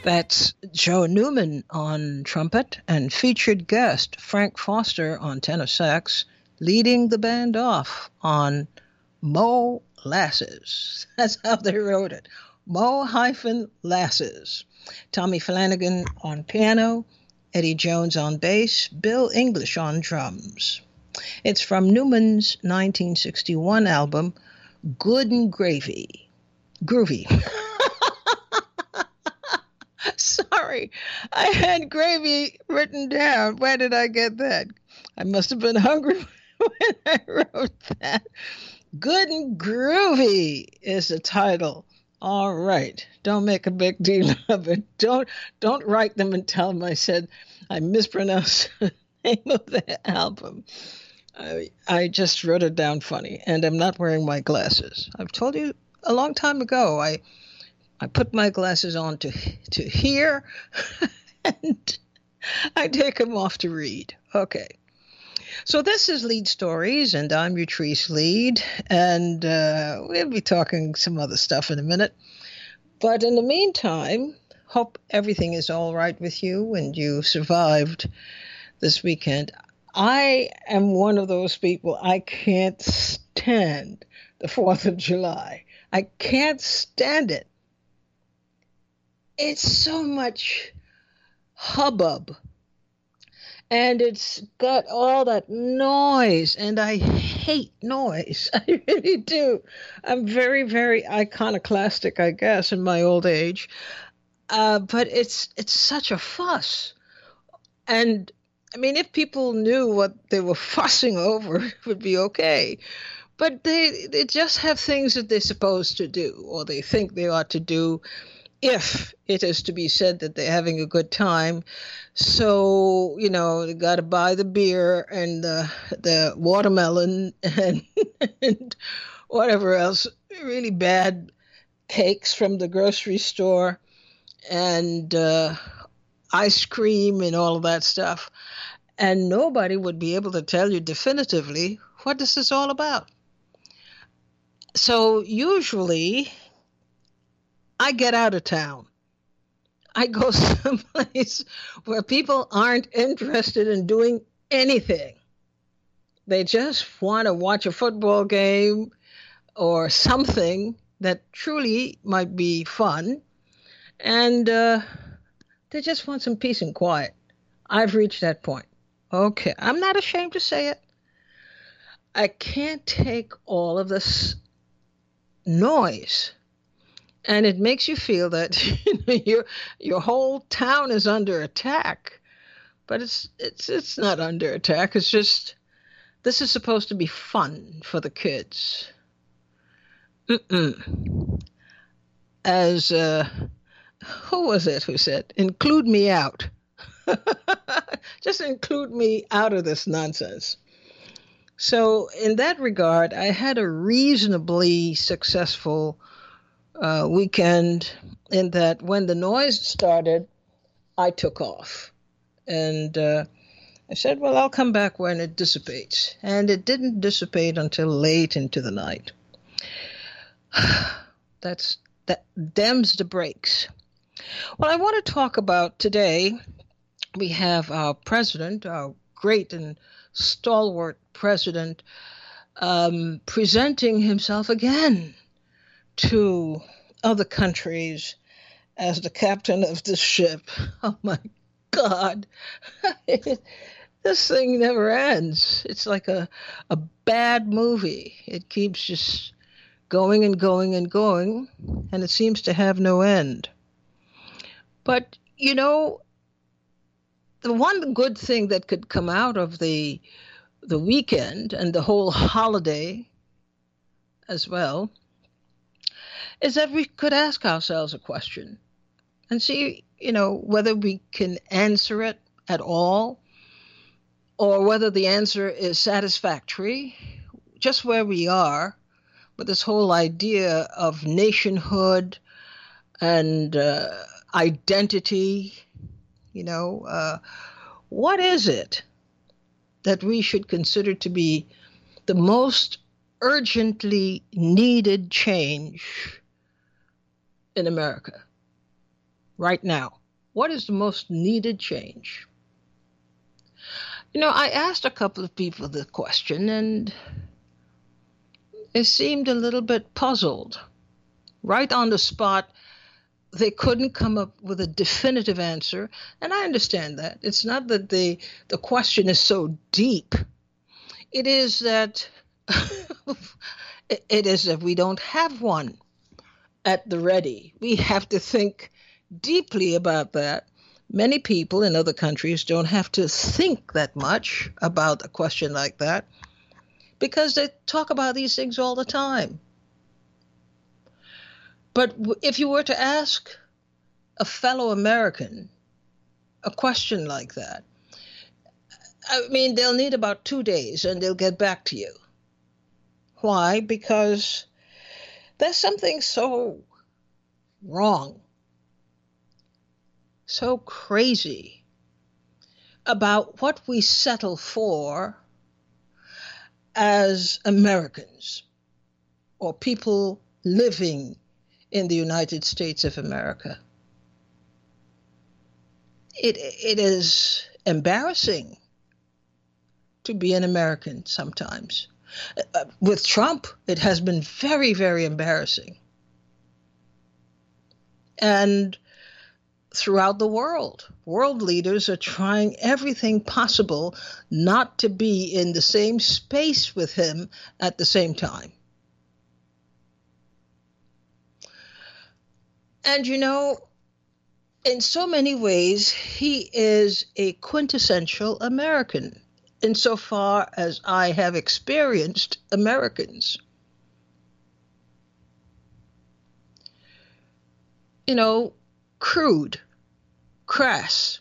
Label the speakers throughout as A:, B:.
A: That's Joe Newman on trumpet and featured guest Frank Foster on tenor sax, leading the band off on Mo-lasses. That's how they wrote it. Mo-lasses. Tommy Flanagan on piano, Eddie Jones on bass, Bill English on drums. It's from Newman's 1961 album, Good and Gravy. Groovy. Sorry, I had gravy written down. Where did I get that? I must have been hungry when I wrote that. Good and Groovy is the title. All right. Don't make a big deal of it. Don't write them and tell them I said I mispronounced the name of the album. I just wrote it down funny, and I'm not wearing my glasses. I've told you a long time ago I put my glasses on to hear, and I take them off to read. Okay. So this is Lead Stories, and I'm Utrice Lead, and we'll be talking some other stuff in a minute. But in the meantime, hope everything is all right with you and you survived this weekend. I am one of those people, I can't stand the 4th of July. I can't stand it. It's so much hubbub. And it's got all that noise, and I hate noise. I really do. I'm very, very iconoclastic, I guess, in my old age. But it's such a fuss. And, I mean, if people knew what they were fussing over, it would be okay. But they just have things that they're supposed to do, or they think they ought to do, if it is to be said that they're having a good time. So, you know, they got to buy the beer and the watermelon and whatever else, really bad cakes from the grocery store and ice cream and all of that stuff. And nobody would be able to tell you definitively what this is all about. So usually I get out of town. I go someplace where people aren't interested in doing anything. They just want to watch a football game or something that truly might be fun. And they just want some peace and quiet. I've reached that point. Okay, I'm not ashamed to say it. I can't take all of this noise. And it makes you feel that your whole town is under attack, but it's not under attack. It's just this is supposed to be fun for the kids. As who was it who said, "Include me out"? Just include me out of this nonsense. So in that regard, I had a reasonably successful weekend in that when the noise started, I took off. And I said, well, I'll come back when it dissipates. And it didn't dissipate until late into the night. That dems the brakes. Well, I want to talk about today, we have our president, our great and stalwart president, presenting himself again to other countries as the captain of the ship. Oh my God. This thing never ends. It's like a bad movie. It keeps just going and going and going, and it seems to have no end. But, you know, the one good thing that could come out of the weekend and the whole holiday as well is that we could ask ourselves a question and see, you know, whether we can answer it at all or whether the answer is satisfactory, just where we are with this whole idea of nationhood and identity. You know, what is it that we should consider to be the most urgently needed change in America? right now? What is the most needed change? I asked a couple of people the question, and they seemed a little bit puzzled. Right on the spot, they couldn't come up with a definitive answer, and I understand that. It's not that the question is so deep. It is that it is that we don't have one at the ready. We have to think deeply about that. Many people in other countries don't have to think that much about a question like that because they talk about these things all the time. But if you were to ask a fellow American a question like that, I mean, they'll need about 2 days and they'll get back to you. Why? Because there's something so wrong, so crazy about what we settle for as Americans or people living in the United States of America. It is embarrassing to be an American sometimes. With Trump, it has been very, very embarrassing. And throughout the world leaders are trying everything possible not to be in the same space with him at the same time. And in so many ways, he is a quintessential American, insofar as I have experienced Americans. Crude, crass,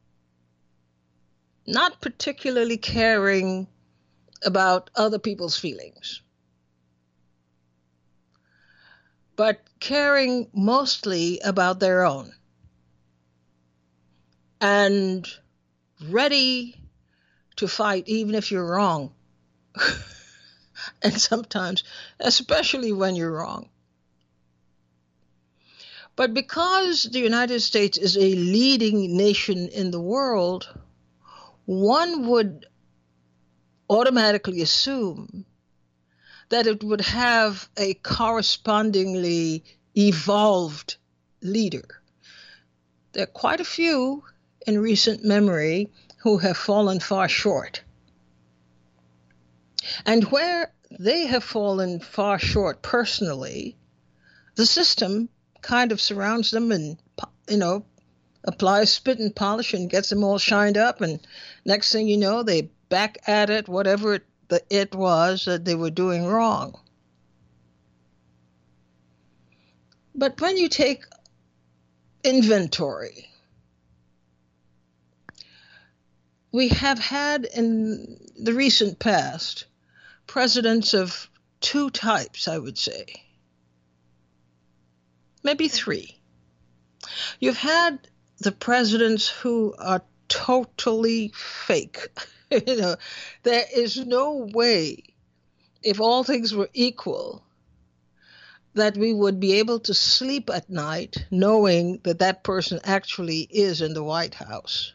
A: not particularly caring about other people's feelings, but caring mostly about their own, and ready to fight even if you're wrong. And sometimes, especially when you're wrong. But because the United States is a leading nation in the world, one would automatically assume that it would have a correspondingly evolved leader. There are quite a few in recent memory who have fallen far short. And where they have fallen far short personally, the system kind of surrounds them and, applies spit and polish and gets them all shined up. And next thing you know, they back at it, whatever it was that they were doing wrong. But when you take inventory, we have had in the recent past presidents of two types, I would say. Maybe three. You've had the presidents who are totally fake. There is no way, if all things were equal, that we would be able to sleep at night knowing that that person actually is in the White House.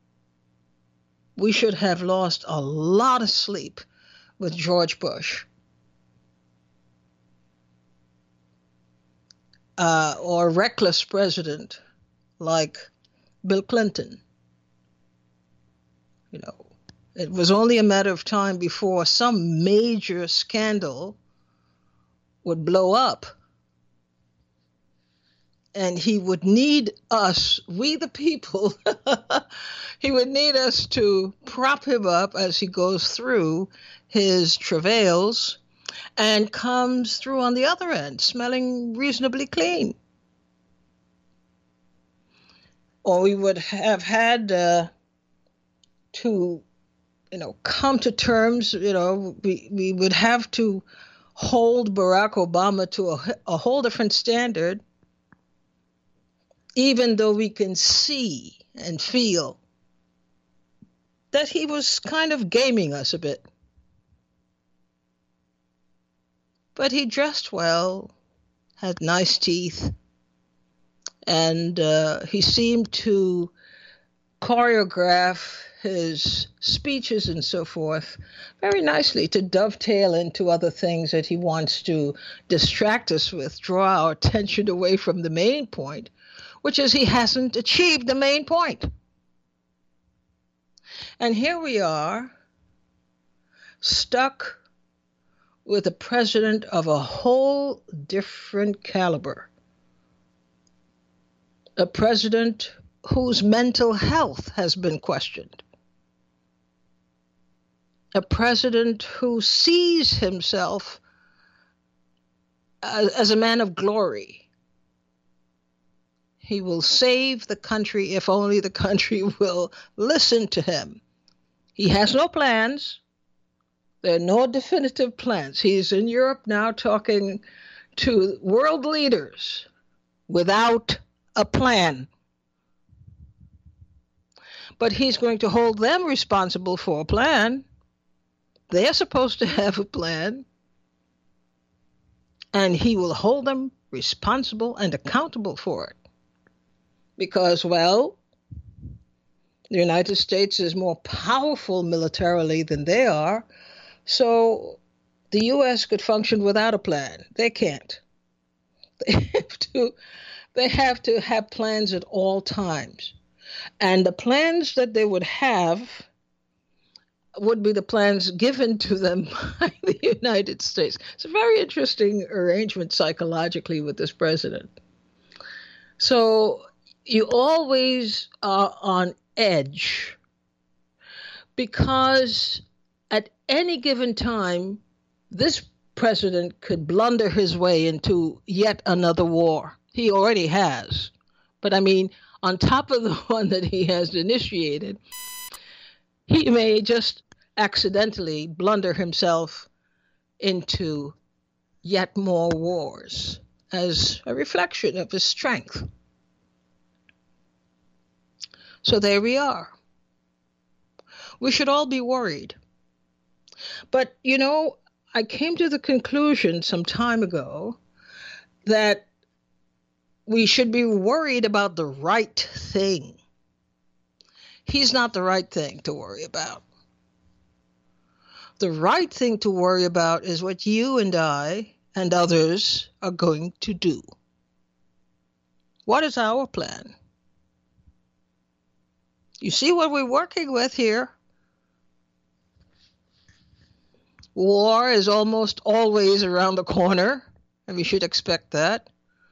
A: We should have lost a lot of sleep with George Bush. Or a reckless president like Bill Clinton. It was only a matter of time before some major scandal would blow up. And he would need us, we the people, he would need us to prop him up as he goes through his travails and comes through on the other end, smelling reasonably clean. Or we would have had to, come to terms, we would have to hold Barack Obama to a whole different standard, even though we can see and feel that he was kind of gaming us a bit. But he dressed well, had nice teeth, And he seemed to choreograph his speeches and so forth very nicely to dovetail into other things that he wants to distract us with, draw our attention away from the main point, which is he hasn't achieved the main point. And here we are, stuck with a president of a whole different caliber. A president whose mental health has been questioned. A president who sees himself as a man of glory. He will save the country if only the country will listen to him. He has no plans. There are no definitive plans. He's in Europe now talking to world leaders without a plan. But he's going to hold them responsible for a plan. They're supposed to have a plan. And he will hold them responsible and accountable for it. Because, well, the United States is more powerful militarily than they are. So the U.S. could function without a plan. They can't. They have to have plans at all times. And the plans that they would have would be the plans given to them by the United States. It's a very interesting arrangement psychologically with this president. So you always are on edge because at any given time, this president could blunder his way into yet another war. He already has. But I mean, on top of the one that he has initiated, he may just accidentally blunder himself into yet more wars as a reflection of his strength. So there we are. We should all be worried. But, you know, I came to the conclusion some time ago that we should be worried about the right thing. He's not the right thing to worry about. The right thing to worry about is what you and I and others are going to do. What is our plan? You see what we're working with here? War is almost always around the corner, and we should expect that.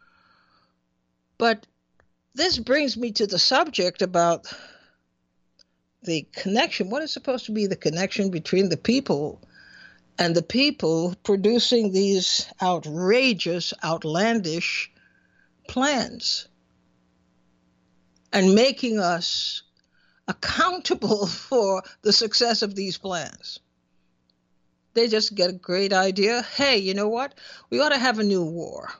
A: But this brings me to the subject about the connection. What is supposed to be the connection between the people and the people producing these outrageous, outlandish plans and making us accountable for the success of these plans? They just get a great idea. Hey, you know what? We ought to have a new war.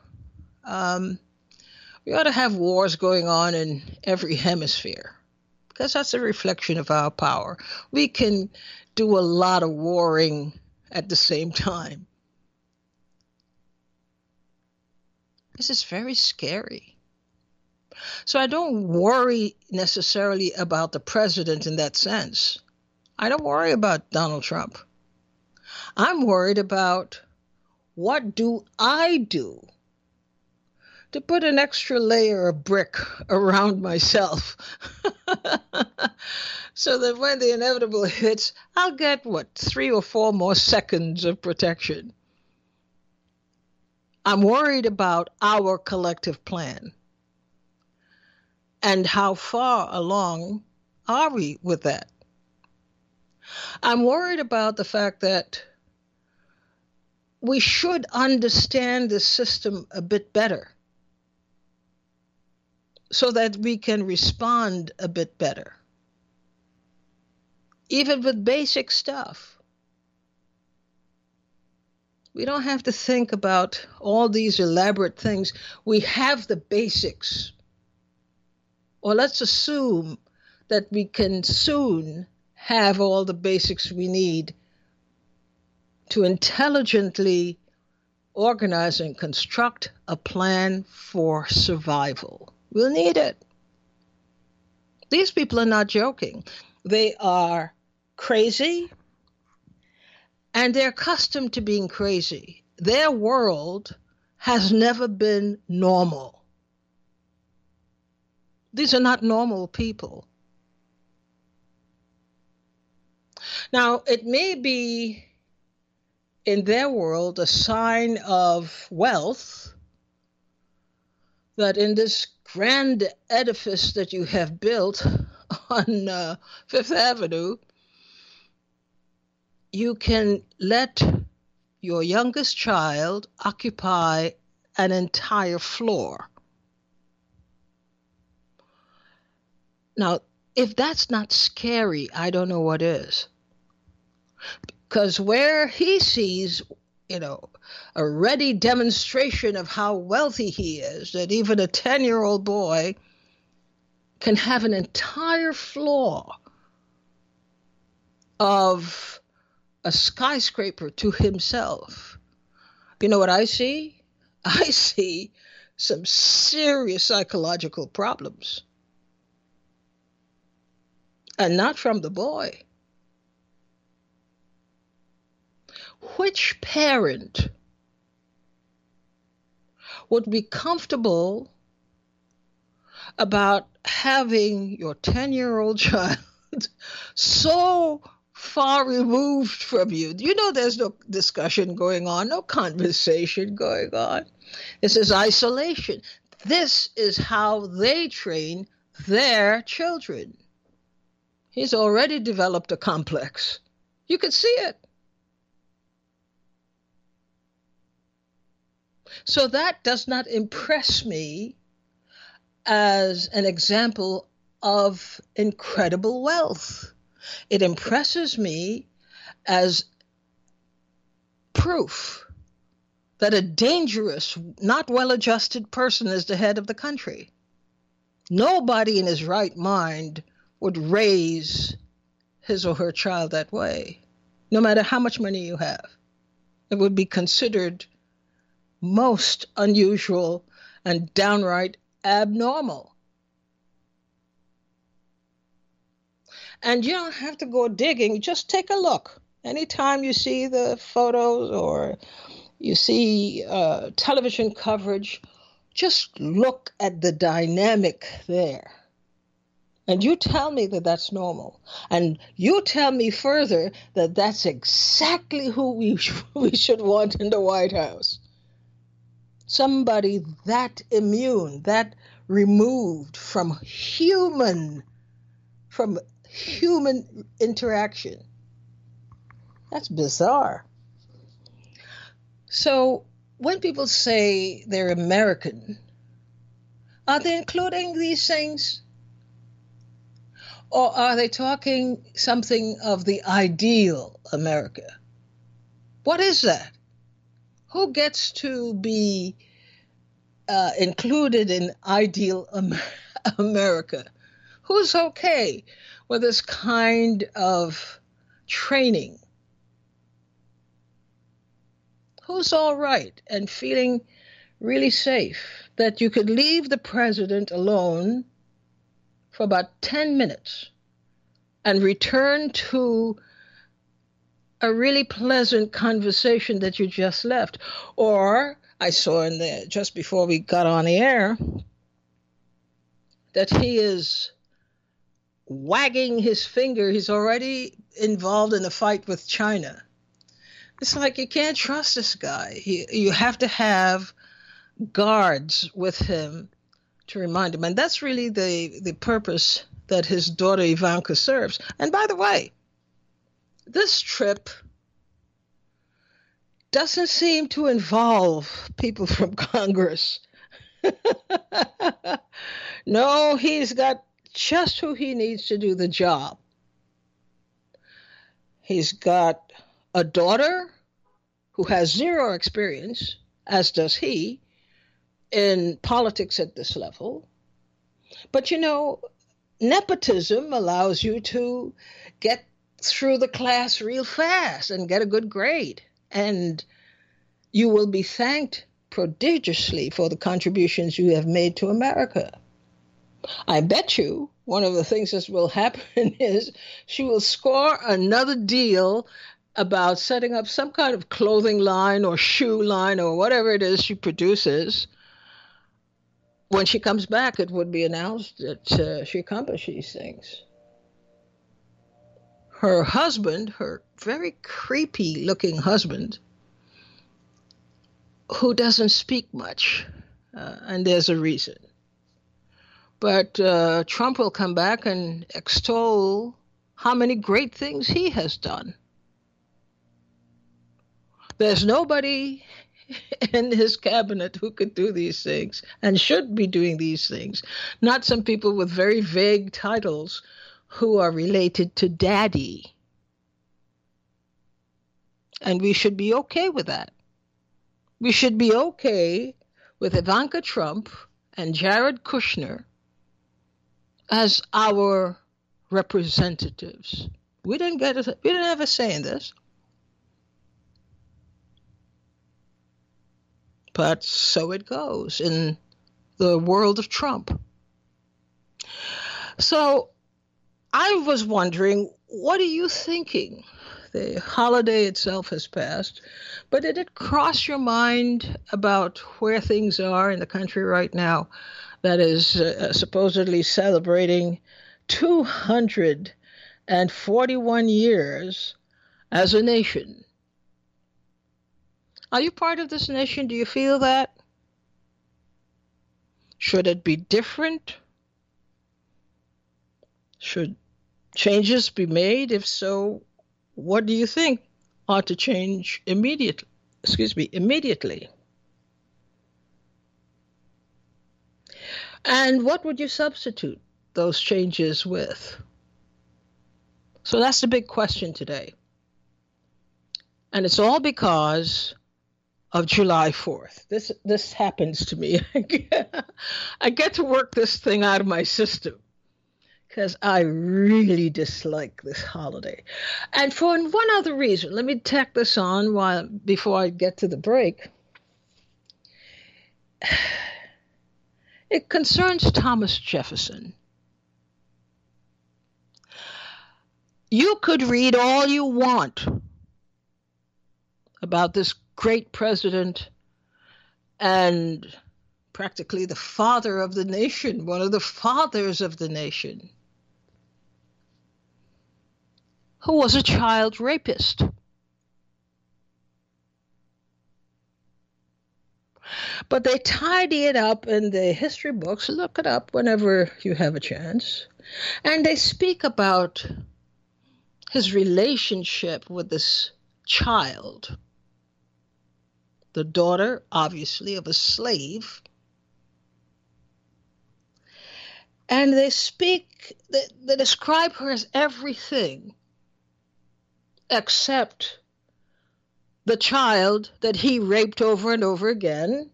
A: We ought to have wars going on in every hemisphere because that's a reflection of our power. We can do a lot of warring at the same time. This is very scary. So I don't worry necessarily about the president in that sense. I don't worry about Donald Trump. I'm worried about what do I do to put an extra layer of brick around myself so that when the inevitable hits, I'll get, 3 or 4 more seconds of protection. I'm worried about our collective plan. And how far along are we with that? I'm worried about the fact that we should understand the system a bit better so that we can respond a bit better, even with basic stuff. We don't have to think about all these elaborate things. We have the basics. Or let's assume that we can soon have all the basics we need to intelligently organize and construct a plan for survival. We'll need it. These people are not joking. They are crazy, and they're accustomed to being crazy. Their world has never been normal. These are not normal people. Now, it may be in their world a sign of wealth that in this grand edifice that you have built on Fifth Avenue, you can let your youngest child occupy an entire floor. Now, if that's not scary, I don't know what is. Because where he sees, a ready demonstration of how wealthy he is, that even a 10-year-old boy can have an entire floor of a skyscraper to himself. You know what I see? I see some serious psychological problems. And not from the boy. Which parent would be comfortable about having your 10-year-old child so far removed from you? You know there's no discussion going on, no conversation going on. This is isolation. This is how they train their children. He's already developed a complex. You could see it. So that does not impress me as an example of incredible wealth. It impresses me as proof that a dangerous, not well-adjusted person is the head of the country. Nobody in his right mind would raise his or her child that way, no matter how much money you have. It would be considered most unusual and downright abnormal. And you don't have to go digging, just take a look. Anytime you see the photos or you see television coverage, just look at the dynamic there. And you tell me that that's normal. And you tell me further that that's exactly who we should want in the White House. Somebody that immune, that removed from human interaction. That's bizarre. So when people say they're American, are they including these things? Or are they talking something of the ideal America? What is that? Who gets to be included in ideal America? Who's okay with this kind of training? Who's all right and feeling really safe that you could leave the president alone for about 10 minutes and return to a really pleasant conversation that you just left? Or I saw in there just before we got on the air that he is wagging his finger. He's already involved in a fight with China. It's like you can't trust this guy. You have to have guards with him to remind him. And that's really the purpose that his daughter Ivanka serves. And by the way, this trip doesn't seem to involve people from Congress. No, he's got just who he needs to do the job. He's got a daughter who has zero experience, as does he, in politics at this level. But nepotism allows you to get through the class real fast and get a good grade. And you will be thanked prodigiously for the contributions you have made to America. I bet you one of the things that will happen is she will score another deal about setting up some kind of clothing line or shoe line or whatever it is she produces. When she comes back, it would be announced that she accomplished these things. Her husband, her very creepy looking husband, who doesn't speak much, and there's a reason. But Trump will come back and extol how many great things he has done. There's nobody in his cabinet who could do these things and should be doing these things. Not some people with very vague titles who are related to daddy. And we should be okay with that. We should be okay with Ivanka Trump and Jared Kushner as our representatives. We didn't have a say in this. But so it goes in the world of Trump. So I was wondering, what are you thinking? The holiday itself has passed, but did it cross your mind about where things are in the country right now that is supposedly celebrating 241 years as a nation? Are you part of this nation? Do you feel that? Should it be different? Should changes be made? If so, what do you think ought to change immediately? And what would you substitute those changes with? So that's the big question today. And it's all because of July 4th. This happens to me. I get to work this thing out of my system because I really dislike this holiday. And for one other reason, let me tack this on before I get to the break. It concerns Thomas Jefferson. You could read all you want about this great president and practically the father of the nation, one of the fathers of the nation, who was a child rapist. But they tidy it up in the history books. Look it up whenever you have a chance. And they speak about his relationship with this child, the daughter, obviously, of a slave. And they describe her as everything except the child that he raped over and over again,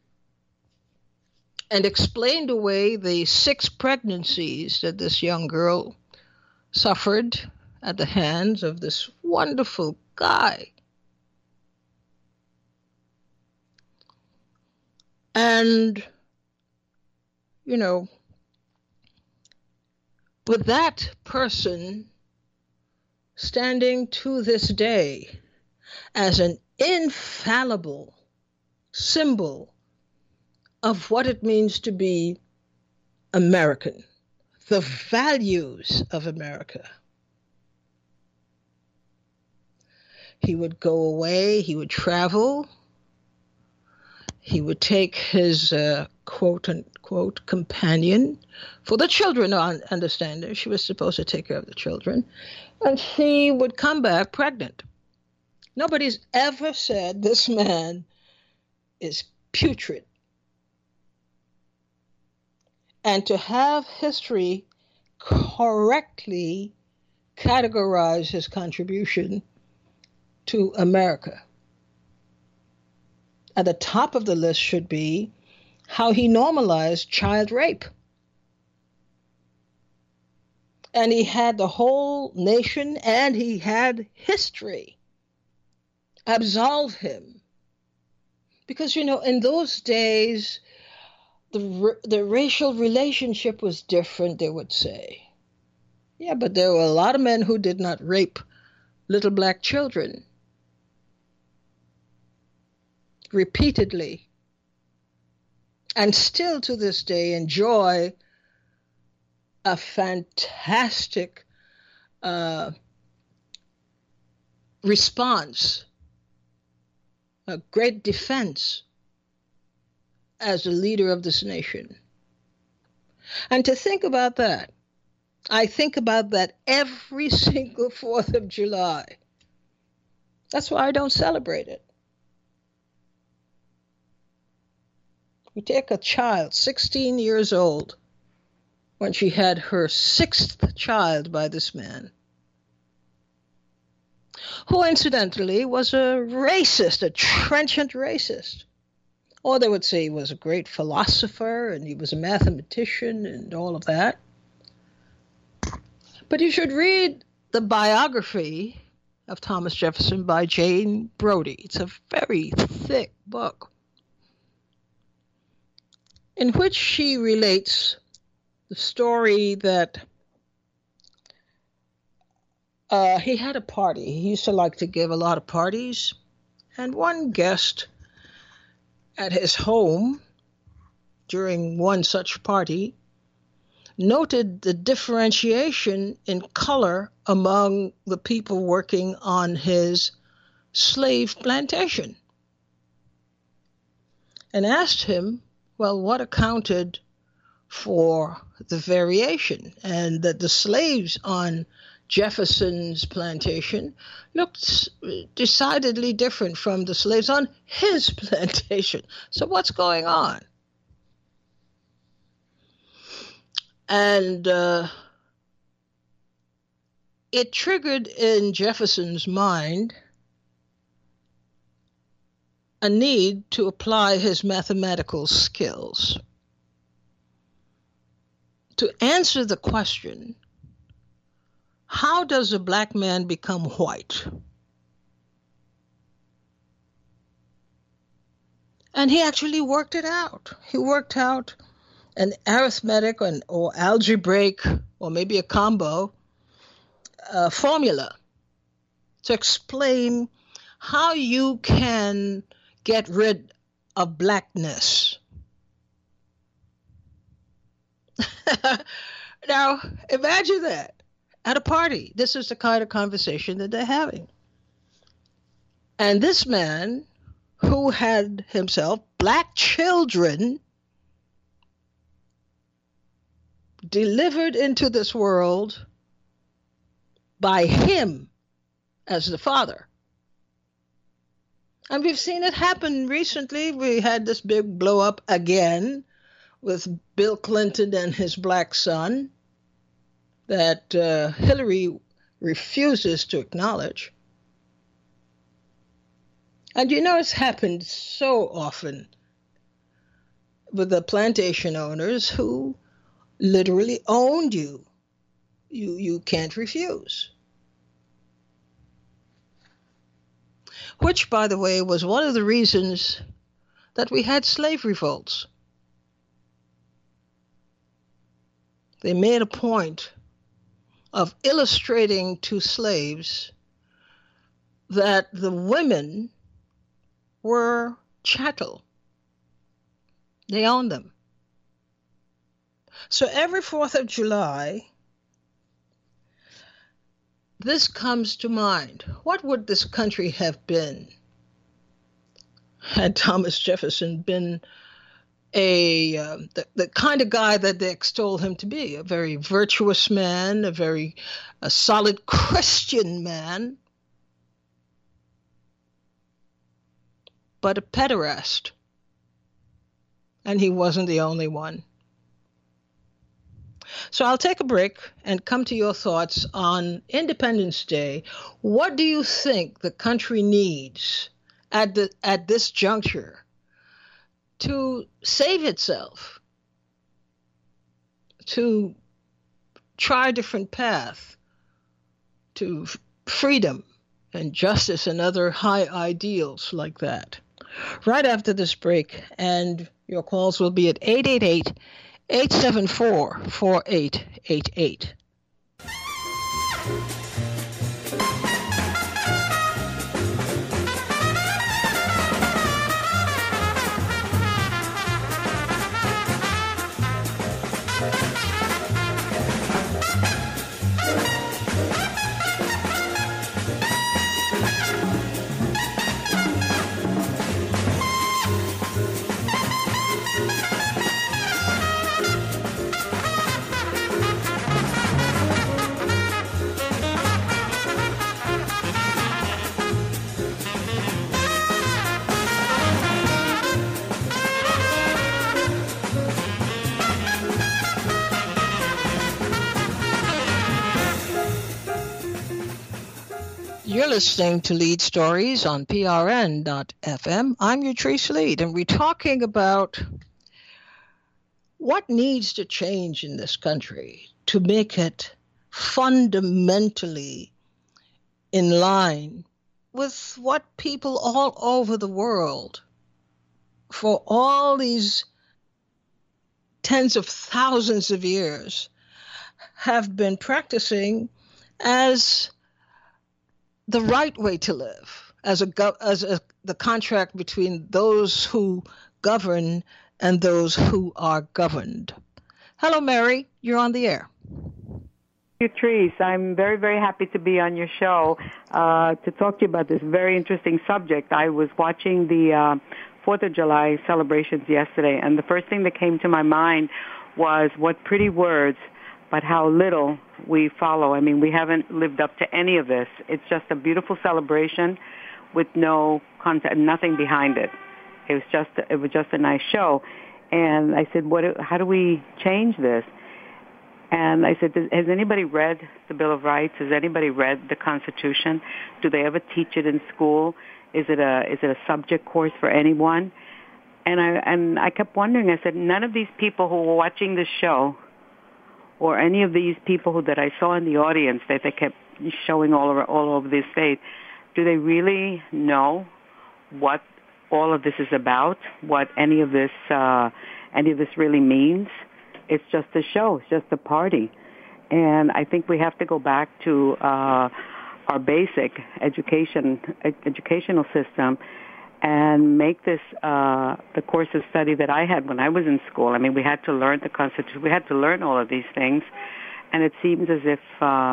A: and explained away the 6 pregnancies that this young girl suffered at the hands of this wonderful guy. And, with that person standing to this day as an infallible symbol of what it means to be American, the values of America. He would go away, he would travel, he would take his quote-unquote companion for the children, understand her. She was supposed to take care of the children. And she would come back pregnant. Nobody's ever said this man is putrid. And to have history correctly categorize his contribution to America, at the top of the list should be how he normalized child rape. And he had the whole nation and he had history absolve him. Because, in those days, the racial relationship was different, they would say. Yeah, but there were a lot of men who did not rape little black children repeatedly and still to this day enjoy a fantastic response, a great defense as a leader of this nation. And to think about that, I think about that every single 4th of July. That's why I don't celebrate it. We take a child, 16 years old, when she had her 6th child by this man, who incidentally was a racist, a trenchant racist. Or they would say he was a great philosopher and he was a mathematician and all of that. But you should read the biography of Thomas Jefferson by Jane Brody. It's a very thick book in which she relates the story that he had a party. He used to like to give a lot of parties. And one guest at his home during one such party noted the differentiation in color among the people working on his slave plantation and asked him, well, what accounted for the variation, and that the slaves on Jefferson's plantation looked decidedly different from the slaves on his plantation. So what's going on? And it triggered in Jefferson's mind a need to apply his mathematical skills to answer the question, how does a black man become white? And he actually worked it out. He worked out an arithmetic or algebraic, or maybe a combo formula to explain how you can get rid of blackness. Now, imagine that at a party. This is the kind of conversation that they're having. And this man, who had himself black children delivered into this world by him as the father. And we've seen it happen recently. We had this big blow up again with Bill Clinton and his black son that Hillary refuses to acknowledge. And you know, it's happened so often with the plantation owners who literally owned you. You can't refuse. Which, by the way, was one of the reasons that we had slave revolts. They made a point of illustrating to slaves that the women were chattel. They owned them. So every 4th of July, this comes to mind. What would this country have been had Thomas Jefferson been the kind of guy that they extol him to be, a very virtuous man, a solid Christian man, but a pederast. And he wasn't the only one. So I'll take a break and come to your thoughts on Independence Day. What do you think the country needs at this juncture to save itself, to try a different path to freedom and justice and other high ideals like that? Right after this break, and Your calls will be at 888-874-4888. You're listening to Lead Stories on PRN.FM. I'm your Trace Lead, and we're talking about what needs to change in this country to make it fundamentally in line with what people all over the world for all these tens of thousands of years have been practicing as the right way to live, as the contract between those who govern and those who are governed. Hello, Mary. You're on the air.
B: Thank you, Therese. I'm very, very happy to be on your show to talk to you about this very interesting subject. I was watching the 4th of July celebrations yesterday, and the first thing that came to my mind was what pretty words, but how little we follow. I mean, we haven't lived up to any of this. It's just a beautiful celebration with no content, nothing behind it. It was just a nice show. And I said, how do we change this? And I said, has anybody read the Bill of Rights? Has anybody read the Constitution? Do they ever teach it in school? Is it a subject course for anyone? And I kept wondering. I said, none of these people who were watching this show, or any of these people that I saw in the audience that they kept showing all over the state, do they really know what all of this is about? What any of this really means? It's just a show. It's just a party. And I think we have to go back to our basic educational system and make this the course of study that I had when I was in school. I mean, we had to learn the Constitution. We had to learn all of these things. And it seems as if,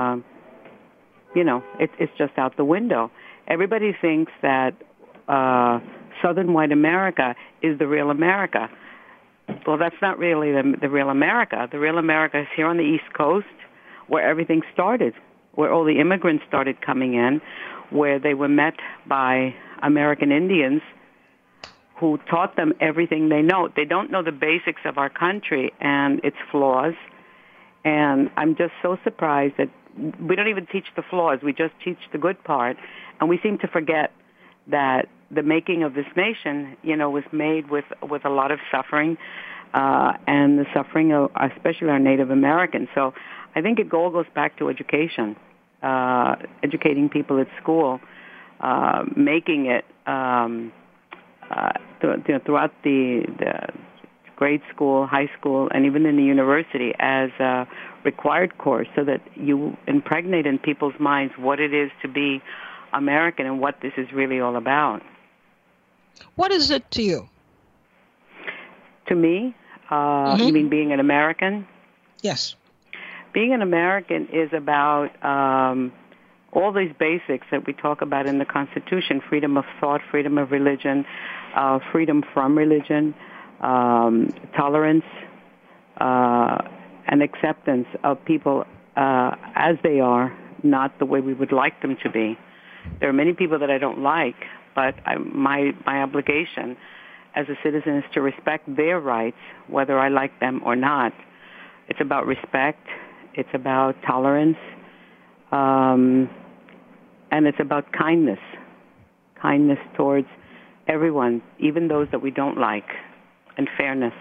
B: it's just out the window. Everybody thinks that Southern white America is the real America. Well, that's not really the real America. The real America is here on the East Coast, where everything started, where all the immigrants started coming in, where they were met by American Indians who taught them everything they know. They don't know the basics of our country and its flaws. And I'm just so surprised that we don't even teach the flaws. We just teach the good part. And we seem to forget that the making of this nation, was made with a lot of suffering, and the suffering of especially our Native Americans. So I think it all goes back to education, educating people at school, making it throughout the grade school, high school, and even in the university as a required course, so that you impregnate in people's minds what it is to be American and what this is really all about.
A: What is it to you?
B: To me, you mean being an American?
A: Yes.
B: Being an American is about all these basics that we talk about in the Constitution: freedom of thought, freedom of religion, freedom from religion, tolerance, and acceptance of people as they are, not the way we would like them to be. There are many people that I don't like, but my obligation as a citizen is to respect their rights, whether I like them or not. It's about respect. It's about tolerance. And it's about kindness. Kindness towards everyone, even those that we don't like, and fairness.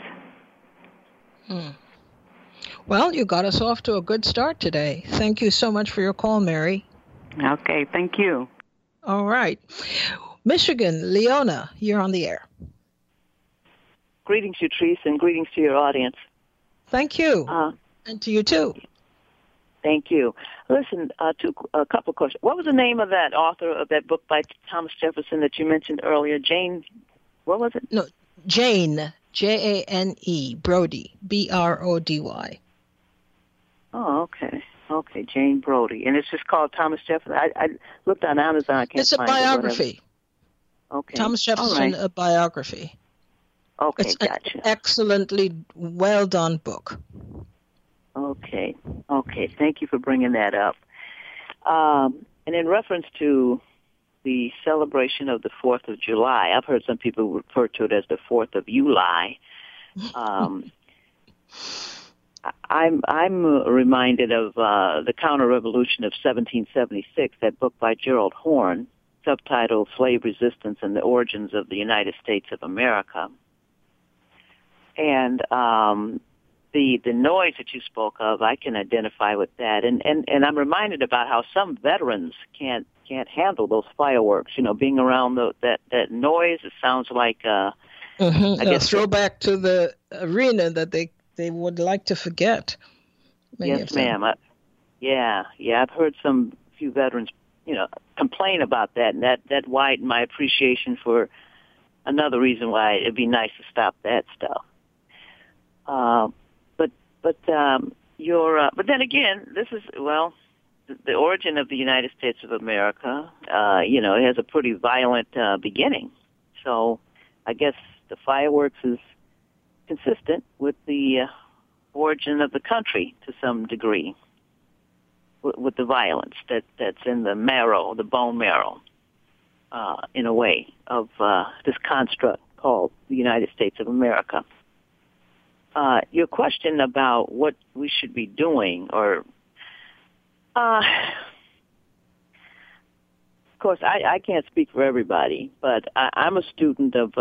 A: Well, you got us off to a good start today. Thank you so much for your call, Mary.
B: Okay, thank you.
A: All right. Michigan, Leona, you're on the air.
C: Greetings, Utrice, and greetings to your audience.
A: Thank you. And to you, too.
C: Thank you. Listen, a couple of questions. What was the name of that author of that book by Thomas Jefferson that you mentioned earlier? Jane, what was it?
A: No, Jane, Jane, Brody, Brody.
C: Oh, okay. Okay, Jane Brody. And it's just called Thomas Jefferson. I looked on Amazon. I can't
A: It's a
C: find
A: biography.
C: Okay.
A: Thomas Jefferson, a biography.
C: Okay,
A: it's
C: gotcha.
A: An excellently well done book.
C: Okay. Thank you for bringing that up. And in reference to the celebration of the 4th of July, I've heard some people refer to it as the 4th of July. I'm reminded of the Counter-Revolution of 1776, that book by Gerald Horne, subtitled Slave Resistance and the Origins of the United States of America. And the noise that you spoke of, I can identify with that. And I'm reminded about how some veterans can't handle those fireworks. You know, being around that noise, it sounds like I guess
A: a throwback to the arena that they would like to forget.
C: Yes, ma'am. I've heard few veterans, complain about that, and that widened my appreciation for another reason why it'd be nice to stop that stuff. But then again, this is, the origin of the United States of America, it has a pretty violent beginning. So I guess the fireworks is consistent with the origin of the country to some degree, with the violence that's in the marrow, the bone marrow, in a way, of this construct called the United States of America. Your question about what we should be doing, of course, I can't speak for everybody, but I'm a student of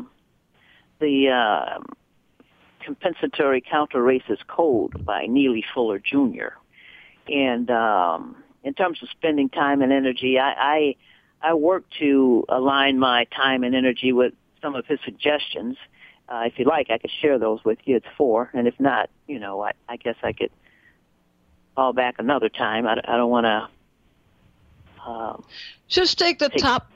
C: the Compensatory Counter-Racist Code by Neely Fuller Jr. And in terms of spending time and energy, I work to align my time and energy with some of his suggestions. If you like, I could share those with you. It's 4, and if not, I guess I could call back another time. I don't want to.
A: Just take the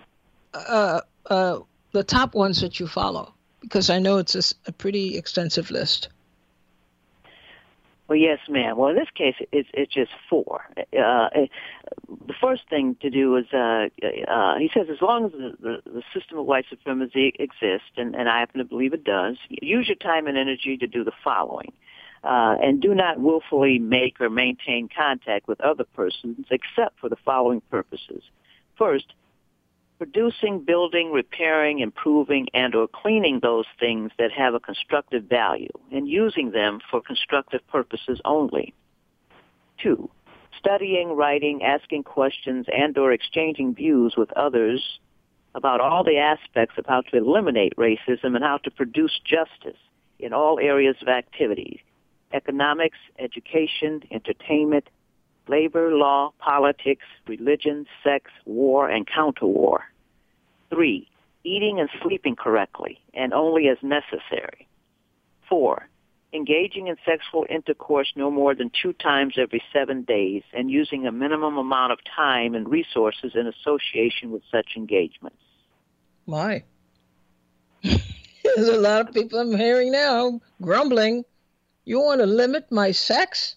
A: top ones that you follow, because I know it's a pretty extensive list.
C: Well, yes, ma'am. Well, in this case, it's just 4. The first thing to do is, he says, as long as the system of white supremacy exists, and I happen to believe it does, use your time and energy to do the following. And do not willfully make or maintain contact with other persons except for the following purposes. First, producing, building, repairing, improving, and or cleaning those things that have a constructive value and using them for constructive purposes only. 2, studying, writing, asking questions, and or exchanging views with others about all the aspects of how to eliminate racism and how to produce justice in all areas of activity: economics, education, entertainment, labor, law, politics, religion, sex, war, and counterwar. 3, eating and sleeping correctly and only as necessary. 4, engaging in sexual intercourse no more than 2 times every 7 days and using a minimum amount of time and resources in association with such engagements.
A: My. There's a lot of people I'm hearing now grumbling. You want to limit my sex?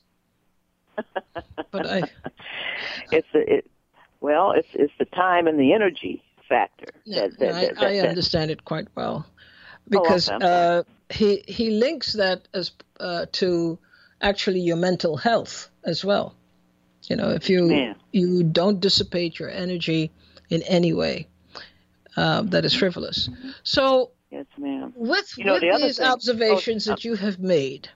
A: But
C: it's the time and the energy factor.
A: I understand it quite well, because he links that as to actually your mental health as well. If you don't dissipate your energy in any way, that is frivolous. So,
C: yes, ma'am.
A: With these observations that you have made,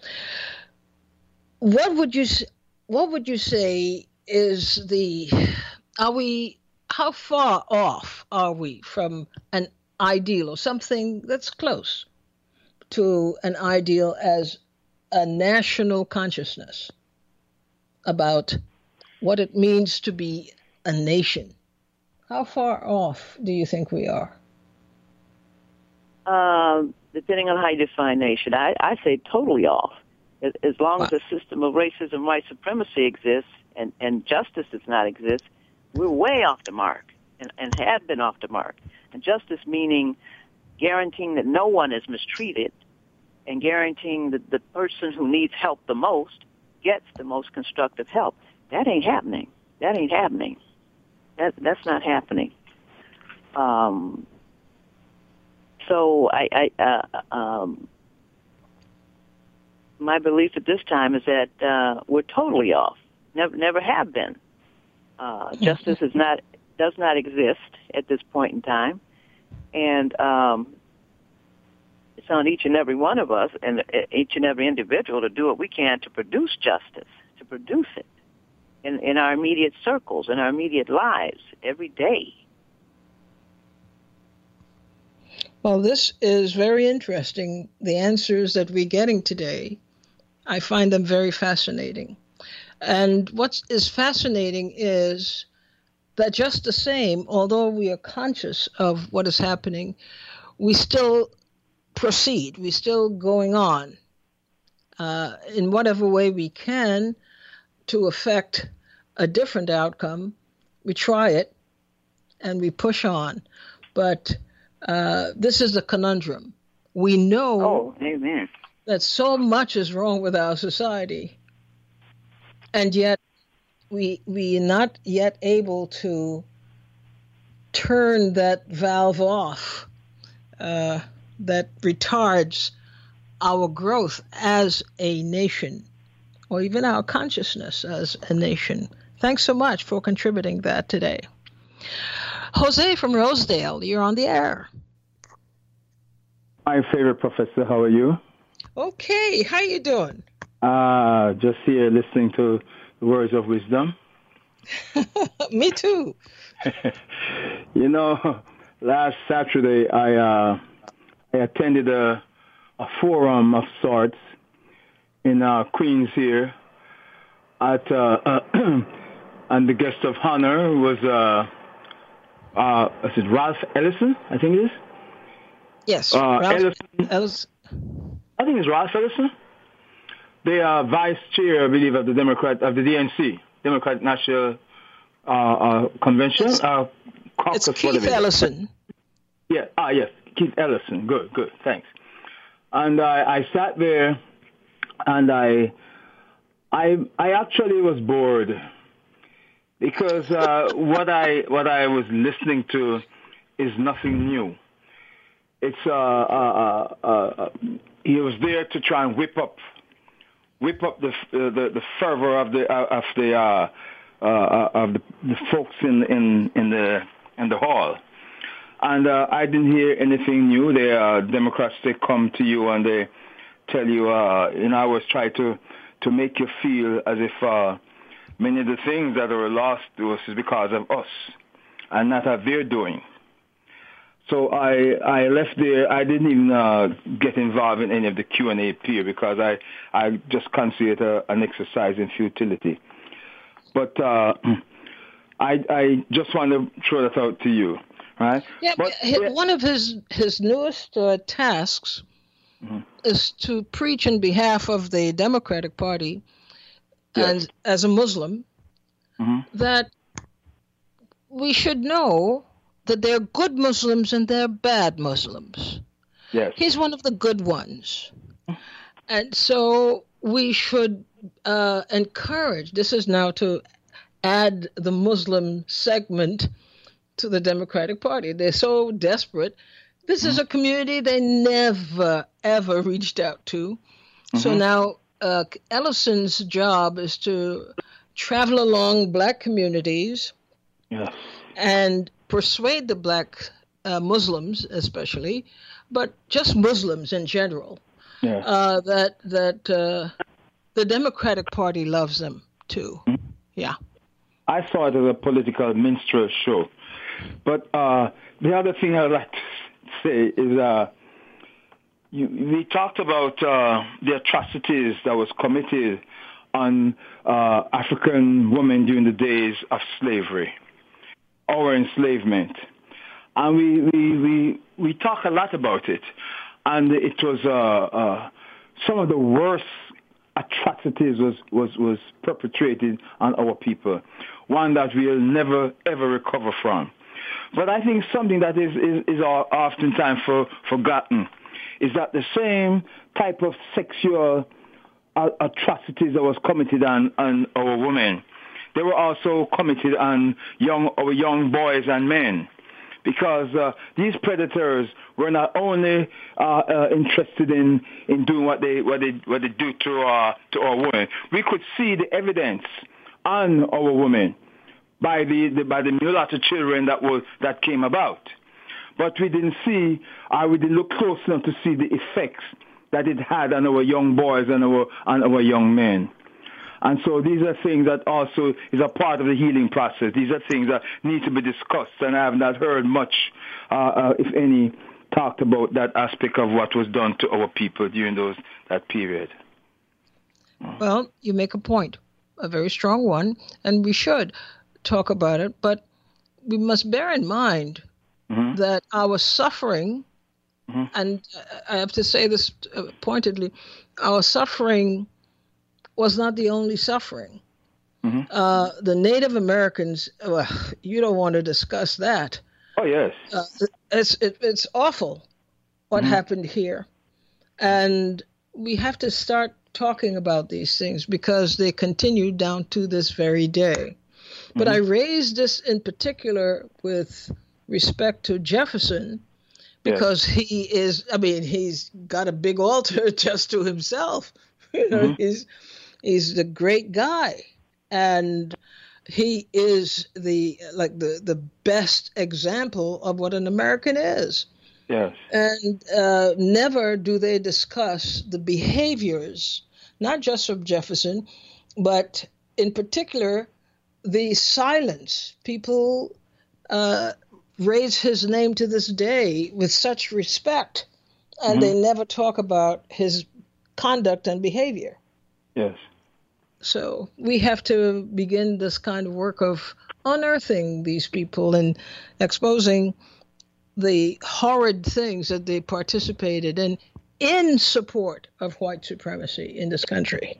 A: what would you say is how far off are we from an ideal or something that's close to an ideal as a national consciousness about what it means to be a nation? How far off do you think we are?
C: Depending on how you define nation, I say totally off. As long as a system of racism, white supremacy exists, and justice does not exist, we're way off the mark, and have been off the mark. And justice meaning guaranteeing that no one is mistreated, and guaranteeing that the person who needs help the most gets the most constructive help. That ain't happening. That's not happening. So my belief at this time is that we're totally off. Never have been. Justice does not exist at this point in time, and it's on each and every one of us and each and every individual to do what we can to produce justice, to produce it in our immediate circles, in our immediate lives, every day.
A: Well, this is very interesting. The answers that we're getting today, I find them very fascinating. And what is fascinating is that just the same, although we are conscious of what is happening, we still proceed. We're still going on in whatever way we can to affect a different outcome. We try it and we push on. But this is the conundrum. We know
C: amen.
A: that so much is wrong with our society, and yet we are not yet able to turn that valve off that retards our growth as a nation, or even our consciousness as a nation. Thanks so much for contributing that today. Jose from Rosedale, you're on the air.
D: My favorite professor, how are you?
A: Okay, how you doing?
D: Just here listening to the words of wisdom.
A: Me too.
D: You know, last Saturday I attended a forum of sorts in Queens here at and the guest of honor was is it Ralph Ellison? I think it is.
A: Yes,
D: Ellison. I think it's Ralph Ellison, the vice chair, I believe, of the DNC, Democratic National Convention.
A: It's Keith Ellison.
D: Yeah. Yes, Keith Ellison. Good. Thanks. And I sat there, and I actually was bored because what I was listening to is nothing new. It's he was there to try and whip up the fervor of the folks in the hall, and I didn't hear anything new. The Democrats, they come to you and they tell you, I always try to make you feel as if many of the things that are lost to us is because of us and not of their doing. So I left there. I didn't even get involved in any of the Q&A period because I just consider it an exercise in futility. But I just want to throw that out to you, right?
A: Yeah, but one of his newest tasks is to preach in behalf of the Democratic Party, and as a Muslim, that we should know that there are good Muslims and there are bad Muslims.
D: Yes.
A: He's one of the good ones. And so we should encourage, this is now to add the Muslim segment to the Democratic Party. They're so desperate. This is a community they never, ever reached out to. So now Ellison's job is to travel along black communities and persuade the black Muslims especially, but just Muslims in general, that the Democratic Party loves them too. Yeah.
D: I saw it as a political minstrel show. But the other thing I'd like to say is we talked about the atrocities that was committed on African women during the days of slavery, our enslavement. and we talk a lot about it, and it was some of the worst atrocities was perpetrated on our people, one that we'll never ever recover from. But I think something that is oftentimes forgotten is that the same type of sexual atrocities that was committed on our women, they were also committed on our young boys and men, because these predators were not only interested in doing what they do to our women. We could see the evidence on our women by the mulatto children that came about, but we didn't look close enough to see the effects that it had on our young boys and our young men. And so these are things that also is a part of the healing process. These are things that need to be discussed, and I have not heard much, if any, talked about that aspect of what was done to our people during that period.
A: Well, you make a point, a very strong one, and we should talk about it, but we must bear in mind that our suffering, and I have to say this pointedly, our suffering was not the only suffering. The Native Americans, you don't want to discuss that.
D: Oh, yes.
A: It's awful what happened here. And we have to start talking about these things because they continue down to this very day. But I raised this in particular with respect to Jefferson because he's got a big altar just to himself. You know, he's the great guy, and he is the best example of what an American is.
D: Yes.
A: And never do they discuss the behaviors, not just of Jefferson, but in particular the silence. People raise his name to this day with such respect, and they never talk about his conduct and behavior.
D: Yes.
A: So we have to begin this kind of work of unearthing these people and exposing the horrid things that they participated in support of white supremacy in this country.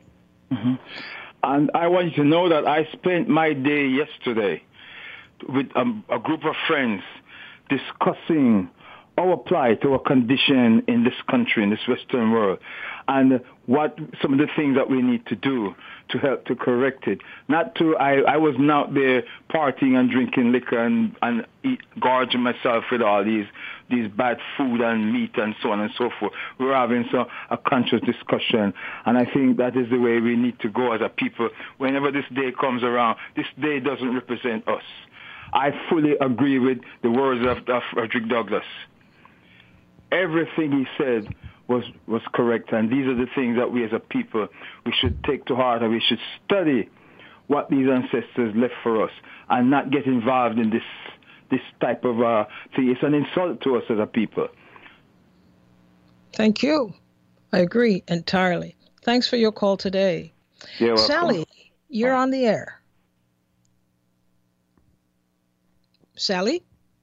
D: And I want you to know that I spent my day yesterday with a group of friends discussing our plight, our condition in this country, in this Western world, and what some of the things that we need to do to help to correct it. I was not there partying and drinking liquor and gorging myself with all these bad food and meat and so on and so forth. We're having a conscious discussion, and I think that is the way we need to go as a people. Whenever this day comes around, this day doesn't represent us. I fully agree with the words of Frederick Douglass. Everything he said was correct, and these are the things that we as a people, we should take to heart, and we should study what these ancestors left for us and not get involved in this type of thing. It's an insult to us as a people.
A: Thank you. I agree entirely. Thanks for your call today.
D: You're welcome.
A: Sally, you're on the air. Sally?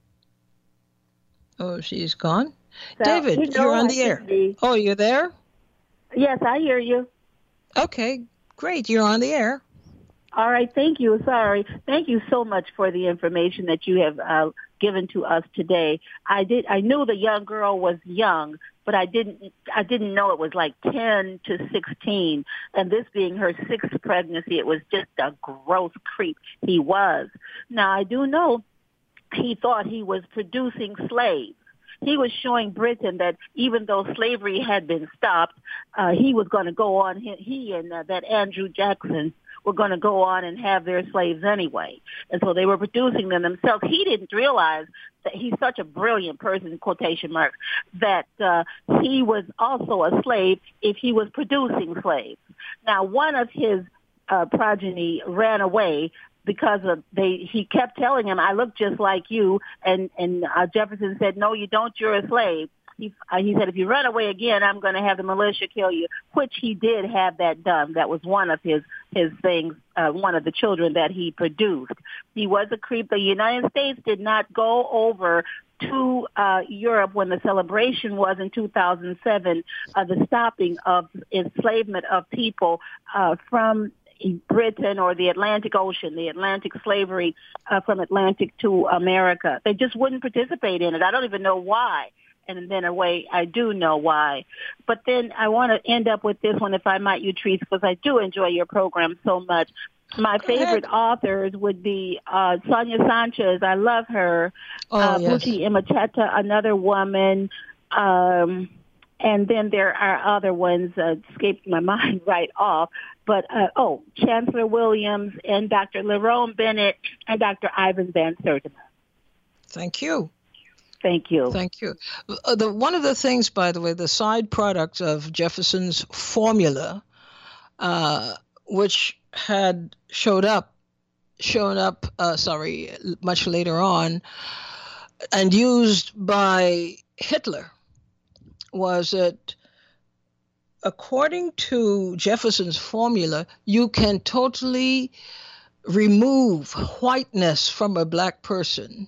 A: Oh, she's gone. David, you're on the air. Oh, you're there?
E: Yes, I hear you. Okay,
A: great. You're on the air.
E: All right, thank you. Sorry. Thank you so much for the information that you have given to us today. I knew the young girl was young, but I didn't know it was like 10 to 16. And this being her 6th pregnancy, it was just a gross creep he was. Now, I do know he thought he was producing slaves. He was showing Britain that even though slavery had been stopped, he was going to go on. He and that Andrew Jackson were going to go on and have their slaves anyway. And so they were producing them themselves. He didn't realize that he's such a brilliant person, in quotation marks, that he was also a slave if he was producing slaves. Now, one of his progeny ran away because he kept telling him, I look just like you. And Jefferson said, no, you don't. You're a slave. He said, if you run away again, I'm going to have the militia kill you, which he did have that done. That was one of his things, one of the children that he produced. He was a creep. The United States did not go over to Europe when the celebration was in 2007, the stopping of enslavement of people from Britain or the Atlantic Ocean, the Atlantic slavery from Atlantic to America. They just wouldn't participate in it. I don't even know why. And then in a way, I do know why. But then I want to end up with this one, if I might, Utrice, because I do enjoy your program so much. My favorite authors would be Sonia Sanchez. I love her. Buchi Imacheta, another woman. And then there are other ones escaped my mind right off. But, Chancellor Williams and Dr. Lerone Bennett and Dr. Ivan Van Sertima.
A: Thank you.
E: Thank you.
A: Thank you. One of the things, by the way, the side product of Jefferson's formula, which had shown up much later on, and used by Hitler, was that according to Jefferson's formula, you can totally remove whiteness from a black person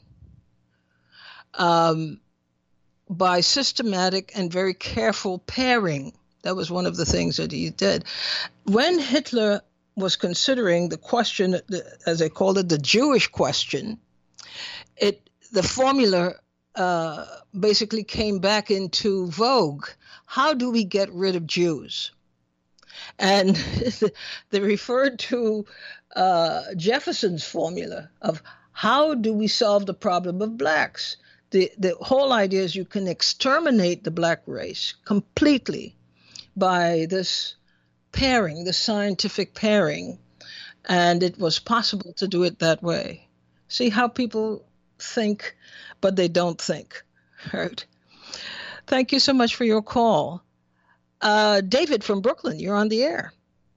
A: by systematic and very careful pairing. That was one of the things that he did. When Hitler was considering the question, as they called it, the Jewish question, the formula basically came back into vogue. How do we get rid of Jews? And they referred to Jefferson's formula of how do we solve the problem of blacks? The whole idea is you can exterminate the black race completely by this pairing, the scientific pairing, and it was possible to do it that way. See how people think, but they don't think, right? Thank you so much for your call. David from Brooklyn, you're on the air.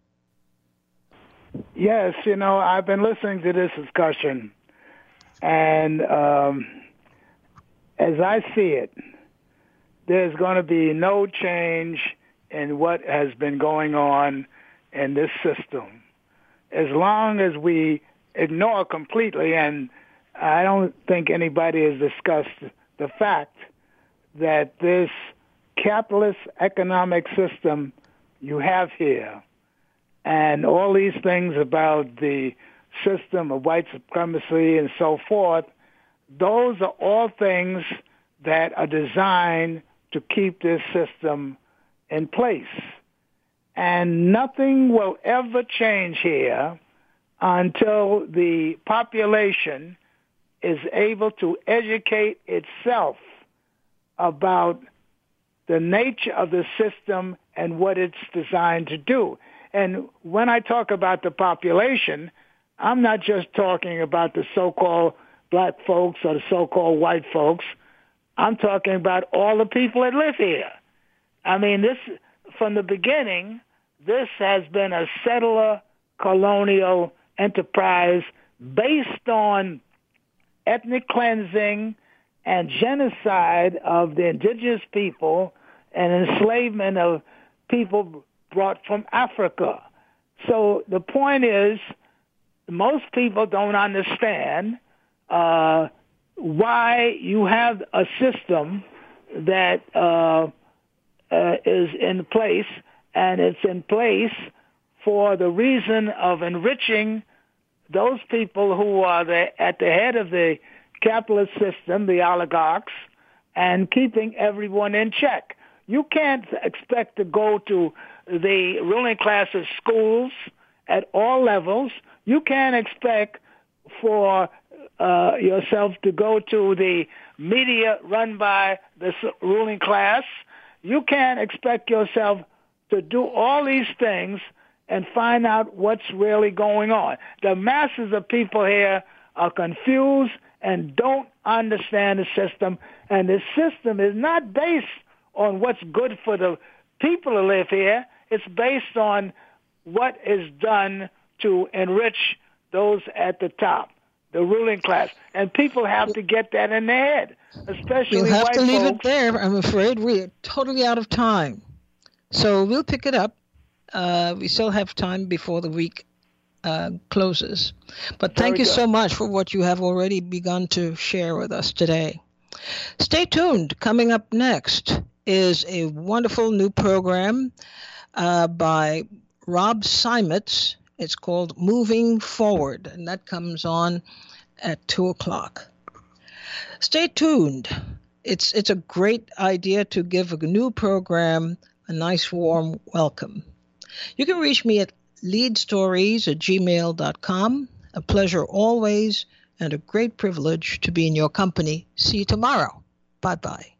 F: Yes, I've been listening to this discussion, and as I see it, there's going to be no change in what has been going on in this system. As long as we ignore completely, and I don't think anybody has discussed the fact that this capitalist economic system you have here, and all these things about the system of white supremacy and so forth, those are all things that are designed to keep this system in place. And nothing will ever change here until the population is able to educate itself about the nature of the system and what it's designed to do. And when I talk about the population, I'm not just talking about the so-called black folks or the so-called white folks. I'm talking about all the people that live here. I mean, this, from the beginning, this has been a settler colonial enterprise based on ethnic cleansing and genocide of the indigenous people and enslavement of people brought from Africa. So the point is, most people don't understand why you have a system that is in place, and it's in place for the reason of enriching those people who are at the head of the capitalist system, the oligarchs, and keeping everyone in check. You can't expect to go to the ruling class's schools at all levels. You can't expect for yourself to go to the media run by the ruling class. You can't expect yourself to do all these things and find out what's really going on. The masses of people here are confused and don't understand the system, and the system is not based on what's good for the people who live here. It's based on what is done to enrich those at the top, the ruling class. And people have to get that in their head, especially
A: we'll have
F: white
A: to leave
F: folks.
A: it there, I'm afraid. We're totally out of time. So we'll pick it up. We still have time before the week closes. But thank you so much for what you have already begun to share with us today. Stay tuned. Coming up next is a wonderful new program by Rob Simons. It's called Moving Forward, and that comes on at 2 o'clock. Stay tuned. It's a great idea to give a new program a nice warm welcome. You can reach me at leadstories@gmail.com. A pleasure always, and a great privilege to be in your company. See you tomorrow. Bye-bye.